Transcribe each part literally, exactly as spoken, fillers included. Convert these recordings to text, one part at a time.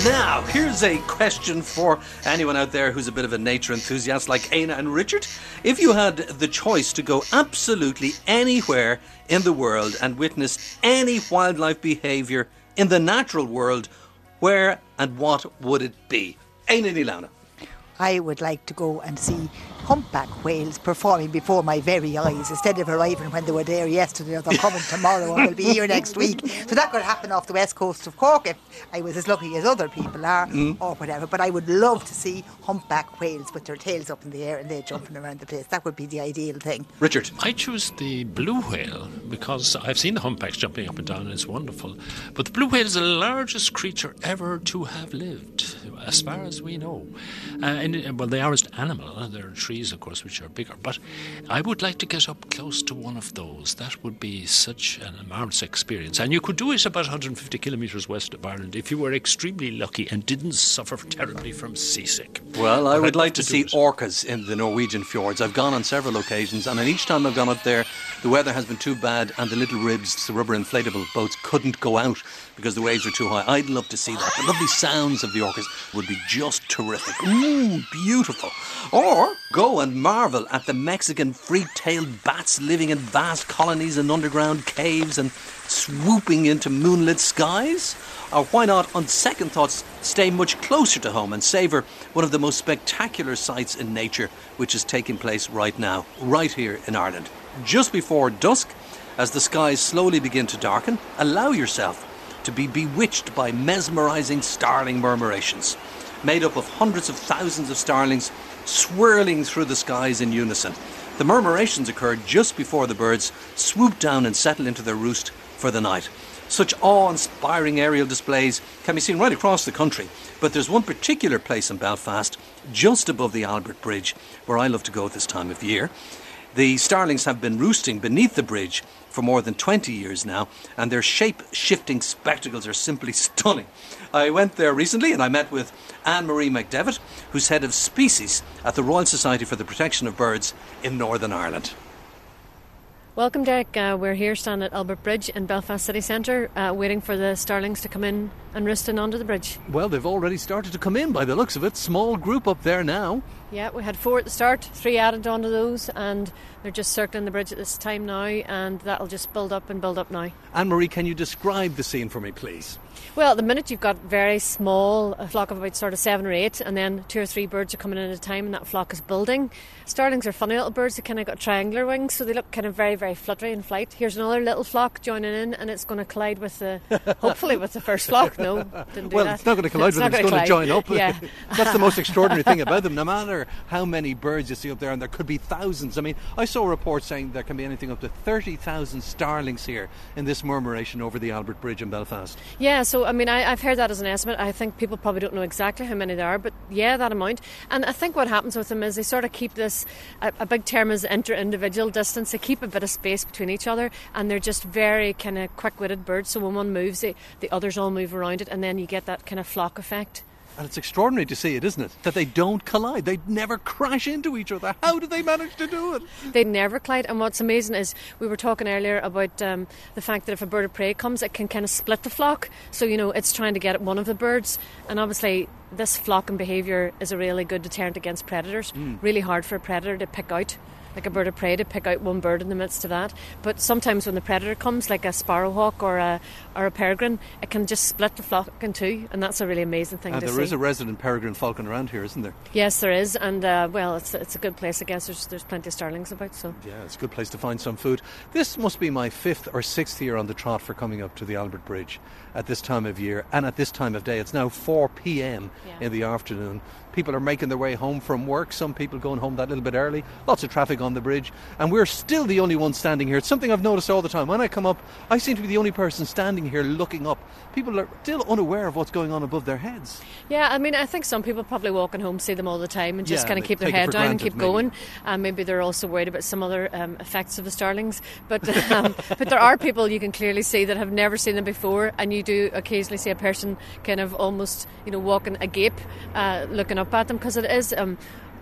Now, here's a question for anyone out there who's a bit of a nature enthusiast like Aina and Richard. If you had the choice to go absolutely anywhere in the world and witness any wildlife behaviour in the natural world, where and what would it be? Aina Ní Lamhna. I would like to go and see humpback whales performing before my very eyes instead of arriving when they were there yesterday or they're coming tomorrow and will be here next week. So that could happen off the west coast of Cork if I was as lucky as other people are mm. or whatever. But I would love to see humpback whales with their tails up in the air and they're jumping around the place. That would be the ideal thing. Richard? I choose the blue whale because I've seen the humpbacks jumping up and down and it's wonderful. But the blue whale is the largest creature ever to have lived, as far as we know. Uh, and, well, they are an animal. They're trees, of course, which are bigger. But I would like to get up close to one of those. That would be such an marvellous experience. And you could do it about one hundred fifty kilometres west of Ireland if you were extremely lucky and didn't suffer terribly from seasick. Well, I but would I'd like to, to see it. orcas in the Norwegian fjords. I've gone on several occasions, and each time I've gone up there, the weather has been too bad and the little ribs, the rubber inflatable boats, couldn't go out because the waves are too high. I'd love to see that. The lovely sounds of the orcas would be just terrific. Mmm, beautiful. Or go and marvel at the Mexican freak-tailed bats living in vast colonies in underground caves and swooping into moonlit skies. Or why not, on second thoughts, stay much closer to home and savour one of the most spectacular sights in nature which is taking place right now, right here in Ireland. Just before dusk, as the skies slowly begin to darken, allow yourself to be bewitched by mesmerising starling murmurations, made up of hundreds of thousands of starlings swirling through the skies in unison. The murmurations occur just before the birds swoop down and settle into their roost for the night. Such awe-inspiring aerial displays can be seen right across the country, but there's one particular place in Belfast, just above the Albert Bridge, where I love to go at this time of year. The starlings have been roosting beneath the bridge for more than twenty years now, and their shape-shifting spectacles are simply stunning. I went there recently and I met with Anne-Marie McDevitt, who's head of species at the Royal Society for the Protection of Birds in Northern Ireland. Welcome, Derek. Uh, we're here standing at Albert Bridge in Belfast City Centre, uh, waiting for the starlings to come in and roost in under the bridge. Well, they've already started to come in by the looks of it. Small group up there now. Yeah, we had four at the start, three added onto those, and they're just circling the bridge at this time now, and that'll just build up and build up now. Anne-Marie, can you describe the scene for me, please? Well, at the minute you've got very small, a flock of about sort of seven or eight, and then two or three birds are coming in at a time, and that flock is building. Starlings are funny little birds. They kind of got triangular wings, so they look kind of very, very fluttery in flight. Here's another little flock joining in, and it's going to collide with the, hopefully with the first flock. No, didn't do well, that. Well, it's not going to collide it's with them, it's going to join up. Yeah. That's the most extraordinary thing about them. No matter how many birds you see up there, and there could be thousands. I mean, I saw a report saying there can be anything up to thirty thousand starlings here in this murmuration over the Albert Bridge in Belfast. Yeah, so I mean, I, I've heard that as an estimate. I think people probably don't know exactly how many there are, but yeah, that amount. And I think what happens with them is they sort of keep this, a, a big term is inter-individual distance. They keep a bit of space between each other, and they're just very kind of quick-witted birds. So when one moves, they, the others all move around it, and then you get that kind of flock effect. And it's extraordinary to see it, isn't it? That they don't collide. They never crash into each other. How do they manage to do it? They never collide. And what's amazing is we were talking earlier about um, the fact that if a bird of prey comes, it can kind of split the flock. So, you know, it's trying to get at one of the birds. And obviously this flocking behaviour is a really good deterrent against predators. Mm. Really hard for a predator to pick out. Like a bird of prey, to pick out one bird in the midst of that. But sometimes when the predator comes, like a sparrowhawk or a or a peregrine, it can just split the flock in two, and that's a really amazing thing and to there see. There is a resident peregrine falcon around here, isn't there? Yes, there is, and uh, well, it's it's a good place. I guess there's there's plenty of starlings about. So yeah, it's a good place to find some food. This must be my fifth or sixth year on the trot for coming up to the Albert Bridge at this time of year and at this time of day. It's now four p.m. yeah. in the afternoon. People are making their way home from work. Some people going home that little bit early. Lots of traffic on the bridge. And we're still the only ones standing here. It's something I've noticed all the time. When I come up, I seem to be the only person standing here looking up. People are still unaware of what's going on above their heads. Yeah, I mean, I think some people probably walking home see them all the time and just yeah, kind of keep their head down granted, and keep maybe. going. And maybe they're also worried about some other um, effects of the starlings. But um, but there are people you can clearly see that have never seen them before, and you do occasionally see a person kind of almost, you know, walking agape, uh, looking up at them, because it is Um,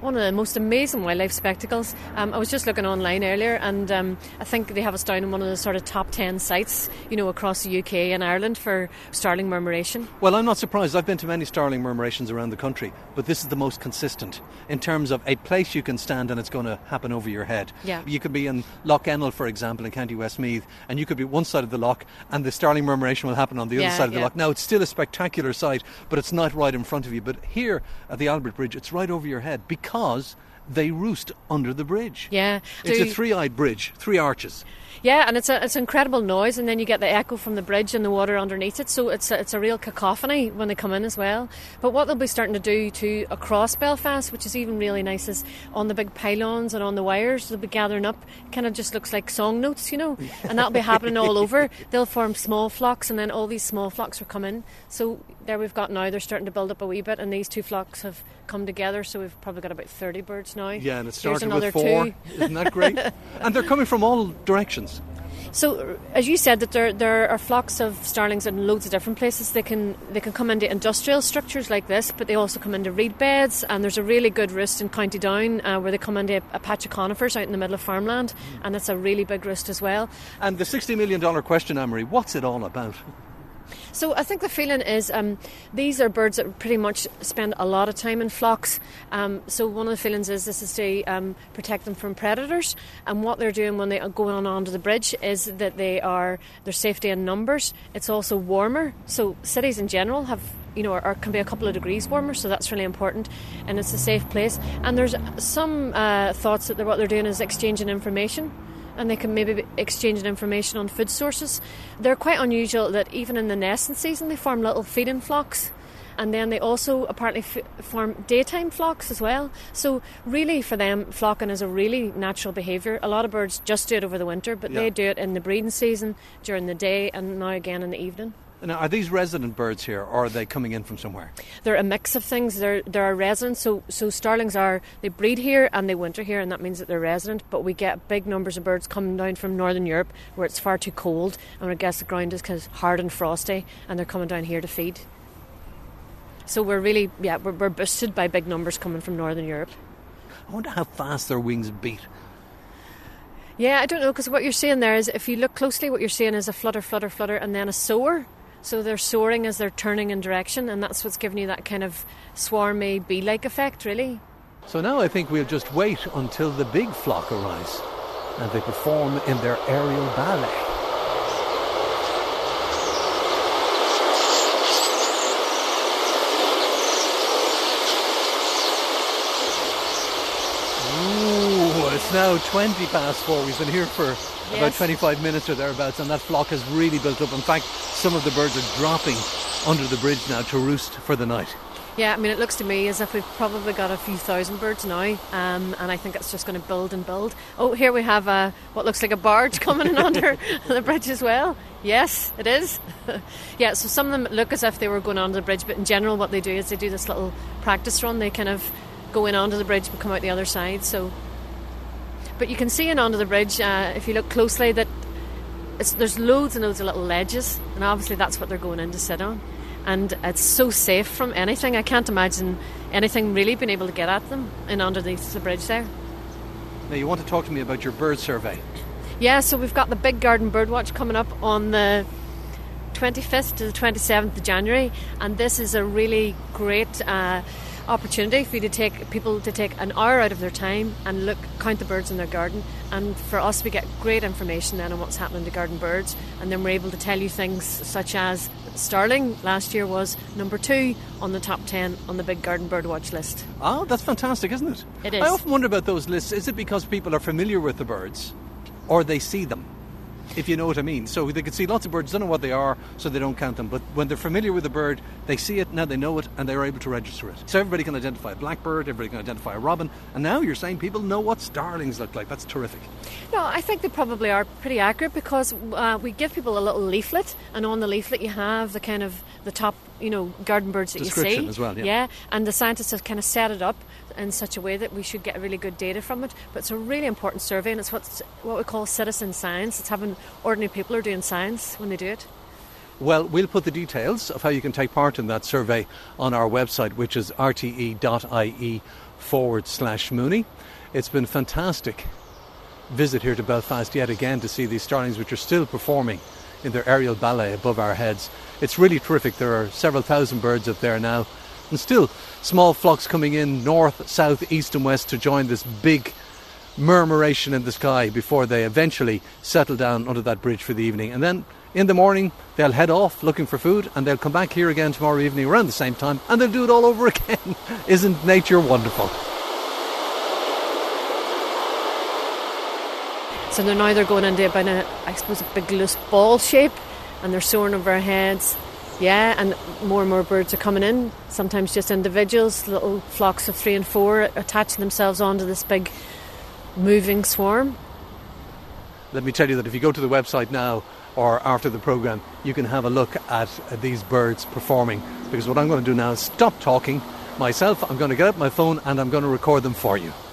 one of the most amazing wildlife spectacles. Um, I was just looking online earlier, and um, I think they have us down in one of the sort of top ten sites, you know, across the U K and Ireland for starling murmuration. Well, I'm not surprised. I've been to many starling murmurations around the country, but this is the most consistent in terms of a place you can stand and it's going to happen over your head. Yeah. You could be in Loch Ennell, for example, in County Westmeath, and you could be one side of the loch and the starling murmuration will happen on the Yeah, other side of the yeah. loch. Now, it's still a spectacular sight, but it's not right in front of you. But here at the Albert Bridge, it's right over your head because they roost under the bridge. Yeah. It's Do a you- three-eyed bridge, three arches. Yeah, and it's a it's incredible noise, and then you get the echo from the bridge and the water underneath it, so it's a, it's a real cacophony when they come in as well. But what they'll be starting to do too across Belfast, which is even really nice, is on the big pylons and on the wires, they'll be gathering up. Kind of just looks like song notes, you know, and that'll be happening all over. They'll form small flocks, and then all these small flocks will come in. So there we've got now, they're starting to build up a wee bit, and these two flocks have come together, so we've probably got about thirty birds now. Yeah, and it Here's started another with four. two. Isn't that great? And they're coming from all directions. So, as you said, that there there are flocks of starlings in loads of different places. They can they can come into industrial structures like this, but they also come into reed beds. And there's a really good roost in County Down uh, where they come into a, a patch of conifers out in the middle of farmland, and it's a really big roost as well. And the sixty million dollars question, Anne-Marie, what's it all about? So I think the feeling is um, these are birds that pretty much spend a lot of time in flocks. Um, so one of the feelings is this is to um, protect them from predators. And what they're doing when they are going on onto the bridge is that they are their safety in numbers. It's also warmer. So cities in general have, you know, are, can be a couple of degrees warmer, so that's really important, and it's a safe place. And there's some uh, thoughts that they're, what they're doing is exchanging information. And they can maybe be exchanging information on food sources. They're quite unusual that even in the nesting season they form little feeding flocks, and then they also apparently f- form daytime flocks as well. So really for them, flocking is a really natural behaviour. A lot of birds just do it over the winter, but Yeah. they do it in the breeding season, during the day, and now again in the evening. Now, are these resident birds here, or are they coming in from somewhere? They're a mix of things. They're, there are residents, so so starlings are, they breed here and they winter here, and that means that they're resident, but we get big numbers of birds coming down from Northern Europe where it's far too cold, and I guess the ground is 'cause hard and frosty, and they're coming down here to feed. So we're really, yeah, we're, we're boosted by big numbers coming from Northern Europe. I wonder how fast their wings beat. Yeah, I don't know, because what you're seeing there is, if you look closely, what you're seeing is a flutter, flutter, flutter, and then a soar. So they're soaring as they're turning in direction, and that's what's giving you that kind of swarmy bee-like effect, really. So now I think we'll just wait until the big flock arrives and they perform in their aerial ballet. Ooh, it's now twenty past four. We've been here for about Yes. twenty-five minutes or thereabouts, and that flock has really built up. In fact, some of the birds are dropping under the bridge now to roost for the night. Yeah, I mean, it looks to me as if we've probably got a few thousand birds now, um, and I think it's just going to build and build. Oh, here we have a, what looks like a barge coming in under the bridge as well. Yes, it is. Yeah, so some of them look as if they were going onto the bridge, but in general what they do is they do this little practice run. They kind of go in onto the bridge but come out the other side. So, but you can see in onto the bridge, uh, if you look closely, that it's, there's loads and loads of little ledges, and obviously that's what they're going in to sit on. And it's so safe from anything. I can't imagine anything really being able to get at them in underneath the bridge there. Now, you want to talk to me about your bird survey. Yeah, so we've got the big garden birdwatch coming up on the twenty-fifth to the twenty-seventh of January, and this is a really great uh, opportunity for you to take people to take an hour out of their time and look, count the birds in their garden. And for us, we get great information then on what's happening to garden birds, and then we're able to tell you things such as starling last year was number two on the top ten on the big garden bird watch list. Oh, that's fantastic, isn't it? It is. I often wonder about those lists. Is it because people are familiar with the birds, or they see them, if you know what I mean? So they can see lots of birds, don't know what they are, so they don't count them. But when they're familiar with the bird, they see it, now they know it, and they're able to register it. So everybody can identify a blackbird, everybody can identify a robin, and now you're saying people know what starlings look like. That's terrific. No, I think they probably are pretty accurate, because uh, we give people a little leaflet, and on the leaflet you have the kind of the top, you know, garden birds that you see. Description as well, yeah. Yeah, and the scientists have kind of set it up in such a way that we should get really good data from it. But it's a really important survey, and it's what's, what we call citizen science. It's having ordinary people are doing science when they do it. Well, we'll put the details of how you can take part in that survey on our website, which is r t e dot i e forward slash Mooney. It's been fantastic visit here to Belfast yet again to see these starlings, which are still performing in their aerial ballet above our heads. It's really terrific. There are several thousand birds up there now, and still small flocks coming in north, south, east and west to join this big murmuration in the sky before they eventually settle down under that bridge for the evening. And then in the morning they'll head off looking for food, and they'll come back here again tomorrow evening around the same time, and they'll do it all over again. Isn't nature wonderful? So they're now they're going into about a, I suppose, a big loose ball shape, and they're soaring over our heads. Yeah, and more and more birds are coming in, sometimes just individuals, little flocks of three and four attaching themselves onto this big moving swarm. Let me tell you that if you go to the website now or after the programme, you can have a look at these birds performing, because what I'm going to do now is stop talking myself. I'm going to get out my phone and I'm going to record them for you.